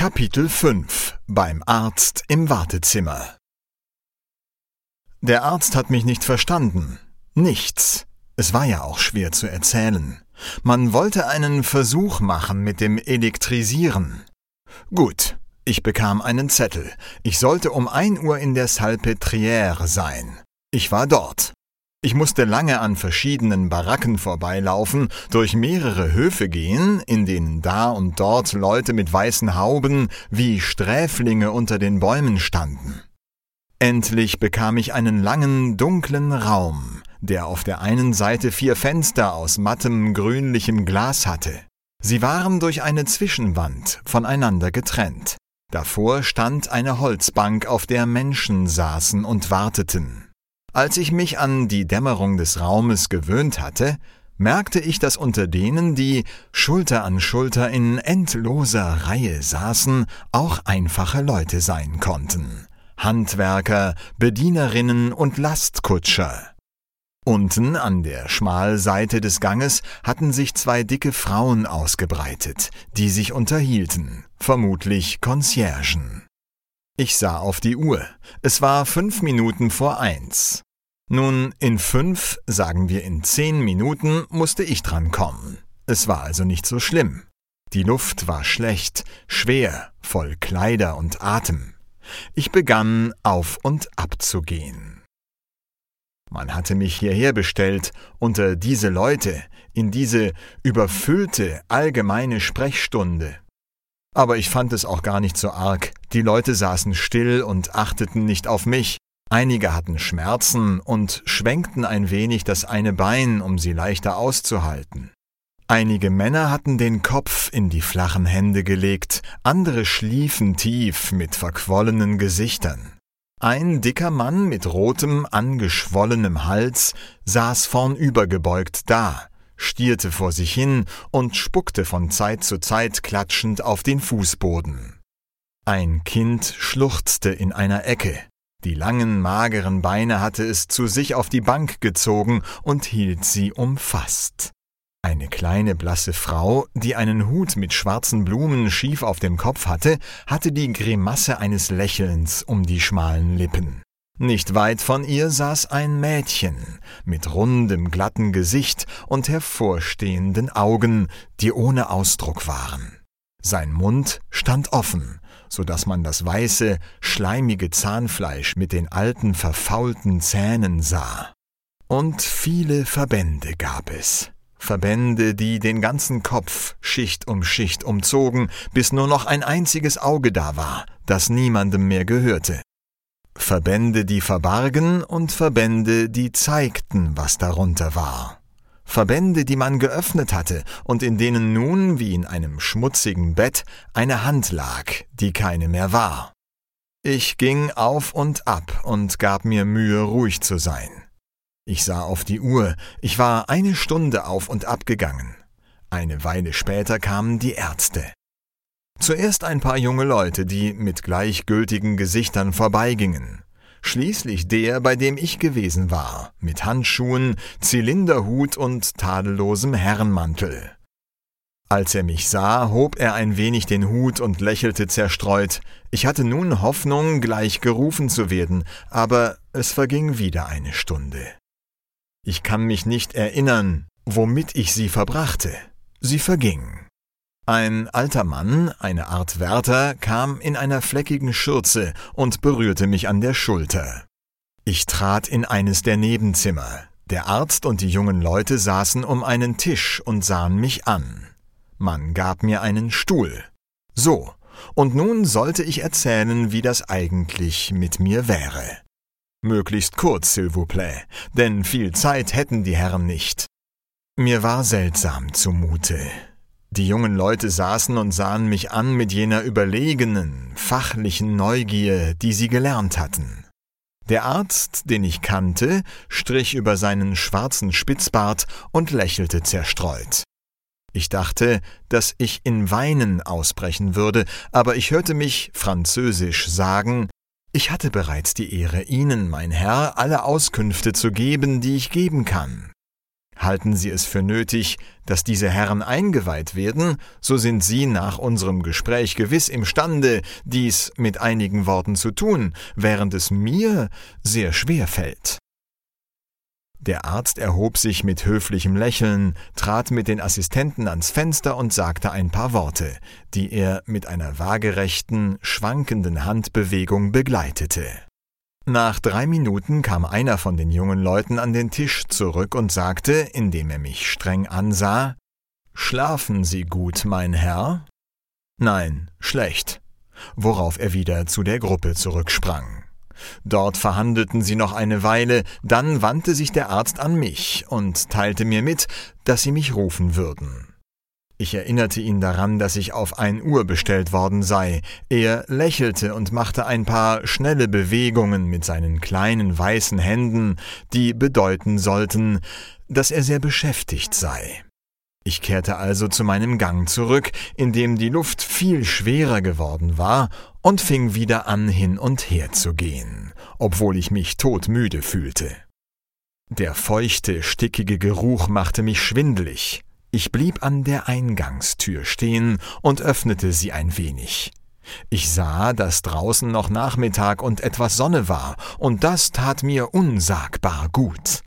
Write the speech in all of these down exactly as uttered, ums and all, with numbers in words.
Kapitel fünf. Beim Arzt im Wartezimmer. Der Arzt hat mich nicht verstanden. Nichts. Es war ja auch schwer zu erzählen. Man wollte einen Versuch machen mit dem Elektrisieren. Gut, ich bekam einen Zettel. Ich sollte um ein Uhr in der Salpêtrière sein. Ich war dort. Ich musste lange an verschiedenen Baracken vorbeilaufen, durch mehrere Höfe gehen, in denen da und dort Leute mit weißen Hauben wie Sträflinge unter den Bäumen standen. Endlich bekam ich einen langen, dunklen Raum, der auf der einen Seite vier Fenster aus mattem, grünlichem Glas hatte. Sie waren durch eine Zwischenwand voneinander getrennt. Davor stand eine Holzbank, auf der Menschen saßen und warteten. Als ich mich an die Dämmerung des Raumes gewöhnt hatte, merkte ich, dass unter denen, die Schulter an Schulter in endloser Reihe saßen, auch einfache Leute sein konnten. Handwerker, Bedienerinnen und Lastkutscher. Unten an der Schmalseite des Ganges hatten sich zwei dicke Frauen ausgebreitet, die sich unterhielten, vermutlich Conciergen. Ich sah auf die Uhr. Es war fünf Minuten vor eins. Nun, in fünf, sagen wir in zehn Minuten, musste ich dran kommen. Es war also nicht so schlimm. Die Luft war schlecht, schwer, voll Kleider und Atem. Ich begann auf und ab zu gehen. Man hatte mich hierher bestellt, unter diese Leute, in diese überfüllte, allgemeine Sprechstunde. Aber ich fand es auch gar nicht so arg. Die Leute saßen still und achteten nicht auf mich. Einige hatten Schmerzen und schwenkten ein wenig das eine Bein, um sie leichter auszuhalten. Einige Männer hatten den Kopf in die flachen Hände gelegt, andere schliefen tief mit verquollenen Gesichtern. Ein dicker Mann mit rotem, angeschwollenem Hals saß vornübergebeugt da, stierte vor sich hin und spuckte von Zeit zu Zeit klatschend auf den Fußboden. Ein Kind schluchzte in einer Ecke. Die langen, mageren Beine hatte es zu sich auf die Bank gezogen und hielt sie umfasst. Eine kleine, blasse Frau, die einen Hut mit schwarzen Blumen schief auf dem Kopf hatte, hatte die Grimasse eines Lächelns um die schmalen Lippen. Nicht weit von ihr saß ein Mädchen mit rundem, glatten Gesicht und hervorstehenden Augen, die ohne Ausdruck waren. Sein Mund stand offen, so dass man das weiße, schleimige Zahnfleisch mit den alten, verfaulten Zähnen sah. Und viele Verbände gab es. Verbände, die den ganzen Kopf Schicht um Schicht umzogen, bis nur noch ein einziges Auge da war, das niemandem mehr gehörte. Verbände, die verbargen, und Verbände, die zeigten, was darunter war. Verbände, die man geöffnet hatte und in denen nun, wie in einem schmutzigen Bett, eine Hand lag, die keine mehr war. Ich ging auf und ab und gab mir Mühe, ruhig zu sein. Ich sah auf die Uhr, ich war eine Stunde auf und ab gegangen. Eine Weile später kamen die Ärzte. Zuerst ein paar junge Leute, die mit gleichgültigen Gesichtern vorbeigingen. Schließlich der, bei dem ich gewesen war, mit Handschuhen, Zylinderhut und tadellosem Herrenmantel. Als er mich sah, hob er ein wenig den Hut und lächelte zerstreut. Ich hatte nun Hoffnung, gleich gerufen zu werden, aber es verging wieder eine Stunde. Ich kann mich nicht erinnern, womit ich sie verbrachte. Sie verging. Ein alter Mann, eine Art Wärter, kam in einer fleckigen Schürze und berührte mich an der Schulter. Ich trat in eines der Nebenzimmer. Der Arzt und die jungen Leute saßen um einen Tisch und sahen mich an. Man gab mir einen Stuhl. So, und nun sollte ich erzählen, wie das eigentlich mit mir wäre. Möglichst kurz, s'il vous plaît, denn viel Zeit hätten die Herren nicht. Mir war seltsam zumute. Die jungen Leute saßen und sahen mich an mit jener überlegenen, fachlichen Neugier, die sie gelernt hatten. Der Arzt, den ich kannte, strich über seinen schwarzen Spitzbart und lächelte zerstreut. Ich dachte, dass ich in Weinen ausbrechen würde, aber ich hörte mich französisch sagen: »Ich hatte bereits die Ehre, Ihnen, mein Herr, alle Auskünfte zu geben, die ich geben kann.« Halten Sie es für nötig, dass diese Herren eingeweiht werden, so sind Sie nach unserem Gespräch gewiss imstande, dies mit einigen Worten zu tun, während es mir sehr schwer fällt.« Der Arzt erhob sich mit höflichem Lächeln, trat mit den Assistenten ans Fenster und sagte ein paar Worte, die er mit einer waagerechten, schwankenden Handbewegung begleitete. Nach drei Minuten kam einer von den jungen Leuten an den Tisch zurück und sagte, indem er mich streng ansah: »Schlafen Sie gut, mein Herr?« »Nein, schlecht«, worauf er wieder zu der Gruppe zurücksprang. Dort verhandelten sie noch eine Weile, dann wandte sich der Arzt an mich und teilte mir mit, dass sie mich rufen würden. Ich erinnerte ihn daran, dass ich auf ein Uhr bestellt worden sei. Er lächelte und machte ein paar schnelle Bewegungen mit seinen kleinen weißen Händen, die bedeuten sollten, dass er sehr beschäftigt sei. Ich kehrte also zu meinem Gang zurück, in dem die Luft viel schwerer geworden war, und fing wieder an, hin und her zu gehen, obwohl ich mich todmüde fühlte. Der feuchte, stickige Geruch machte mich schwindelig. Ich blieb an der Eingangstür stehen und öffnete sie ein wenig. Ich sah, dass draußen noch Nachmittag und etwas Sonne war, und das tat mir unsagbar gut.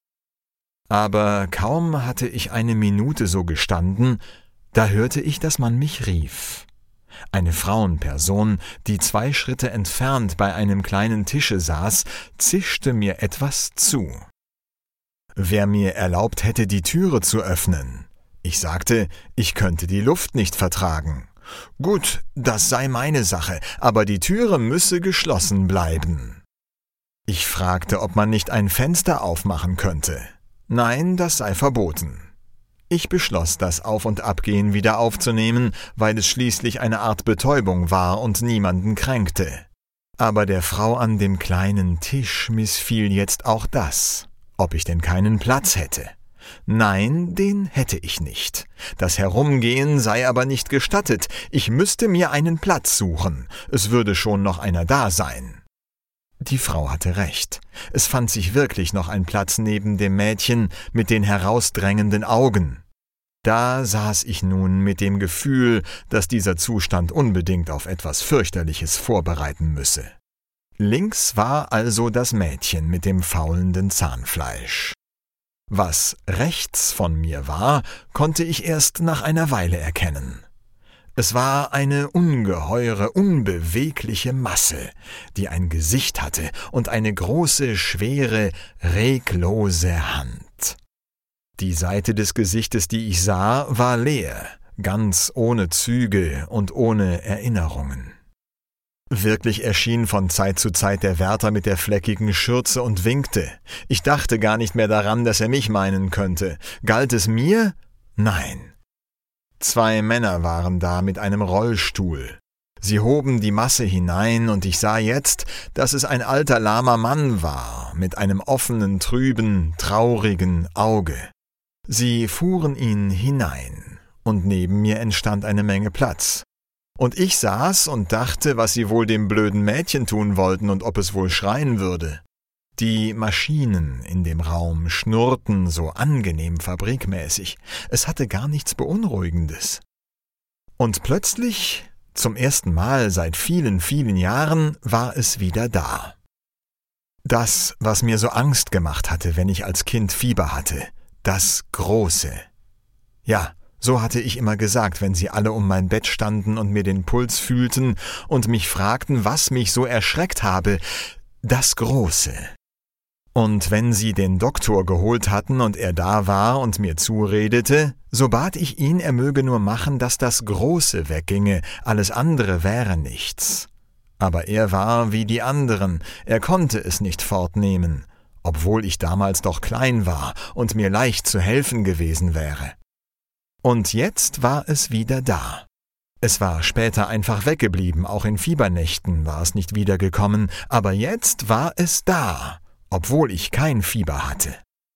Aber kaum hatte ich eine Minute so gestanden, da hörte ich, dass man mich rief. Eine Frauenperson, die zwei Schritte entfernt bei einem kleinen Tische saß, zischte mir etwas zu. Wer mir erlaubt hätte, die Türe zu öffnen? Ich sagte, ich könnte die Luft nicht vertragen. Gut, das sei meine Sache, aber die Türe müsse geschlossen bleiben. Ich fragte, ob man nicht ein Fenster aufmachen könnte. Nein, das sei verboten. Ich beschloss, das Auf- und Abgehen wieder aufzunehmen, weil es schließlich eine Art Betäubung war und niemanden kränkte. Aber der Frau an dem kleinen Tisch missfiel jetzt auch das, ob ich denn keinen Platz hätte. Nein, den hätte ich nicht. Das Herumgehen sei aber nicht gestattet. Ich müsste mir einen Platz suchen. Es würde schon noch einer da sein. Die Frau hatte recht. Es fand sich wirklich noch ein Platz neben dem Mädchen mit den herausdrängenden Augen. Da saß ich nun mit dem Gefühl, dass dieser Zustand unbedingt auf etwas Fürchterliches vorbereiten müsse. Links war also das Mädchen mit dem faulenden Zahnfleisch. Was rechts von mir war, konnte ich erst nach einer Weile erkennen. Es war eine ungeheure, unbewegliche Masse, die ein Gesicht hatte und eine große, schwere, reglose Hand. Die Seite des Gesichtes, die ich sah, war leer, ganz ohne Züge und ohne Erinnerungen. Wirklich erschien von Zeit zu Zeit der Wärter mit der fleckigen Schürze und winkte. Ich dachte gar nicht mehr daran, dass er mich meinen könnte. Galt es mir? Nein. Zwei Männer waren da mit einem Rollstuhl. Sie hoben die Masse hinein, und ich sah jetzt, dass es ein alter lahmer Mann war, mit einem offenen, trüben, traurigen Auge. Sie fuhren ihn hinein, und neben mir entstand eine Menge Platz. Und ich saß und dachte, was sie wohl dem blöden Mädchen tun wollten und ob es wohl schreien würde. Die Maschinen in dem Raum schnurrten so angenehm fabrikmäßig. Es hatte gar nichts Beunruhigendes. Und plötzlich, zum ersten Mal seit vielen, vielen Jahren, war es wieder da. Das, was mir so Angst gemacht hatte, wenn ich als Kind Fieber hatte, das Große. Ja, so hatte ich immer gesagt, wenn sie alle um mein Bett standen und mir den Puls fühlten und mich fragten, was mich so erschreckt habe, das Große. Und wenn sie den Doktor geholt hatten und er da war und mir zuredete, so bat ich ihn, er möge nur machen, dass das Große wegginge, alles andere wäre nichts. Aber er war wie die anderen, er konnte es nicht fortnehmen, obwohl ich damals doch klein war und mir leicht zu helfen gewesen wäre. Und jetzt war es wieder da. Es war später einfach weggeblieben, auch in Fiebernächten war es nicht wiedergekommen, aber jetzt war es da, obwohl ich kein Fieber hatte.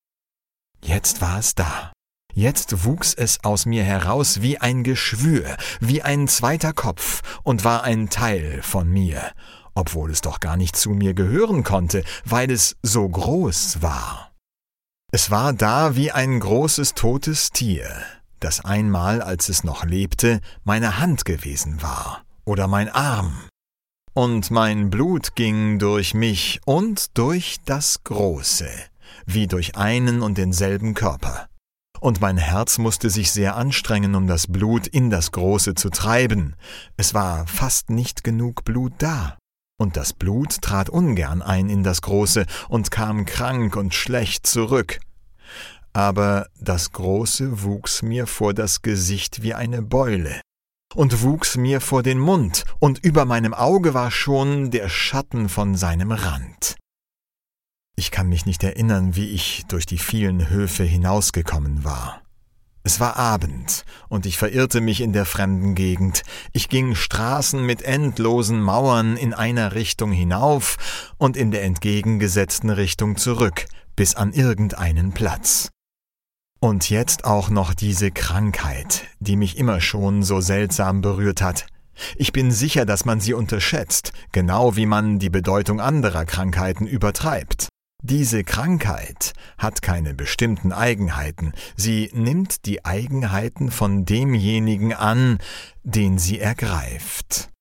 Jetzt war es da. Jetzt wuchs es aus mir heraus wie ein Geschwür, wie ein zweiter Kopf und war ein Teil von mir, obwohl es doch gar nicht zu mir gehören konnte, weil es so groß war. Es war da wie ein großes totes Tier, das einmal, als es noch lebte, meine Hand gewesen war oder mein Arm. Und mein Blut ging durch mich und durch das Große, wie durch einen und denselben Körper. Und mein Herz musste sich sehr anstrengen, um das Blut in das Große zu treiben. Es war fast nicht genug Blut da. Und das Blut trat ungern ein in das Große und kam krank und schlecht zurück. Aber das Große wuchs mir vor das Gesicht wie eine Beule und wuchs mir vor den Mund, und über meinem Auge war schon der Schatten von seinem Rand. Ich kann mich nicht erinnern, wie ich durch die vielen Höfe hinausgekommen war. Es war Abend, und ich verirrte mich in der fremden Gegend. Ich ging Straßen mit endlosen Mauern in einer Richtung hinauf und in der entgegengesetzten Richtung zurück, bis an irgendeinen Platz. Und jetzt auch noch diese Krankheit, die mich immer schon so seltsam berührt hat. Ich bin sicher, dass man sie unterschätzt, genau wie man die Bedeutung anderer Krankheiten übertreibt. Diese Krankheit hat keine bestimmten Eigenheiten, sie nimmt die Eigenheiten von demjenigen an, den sie ergreift.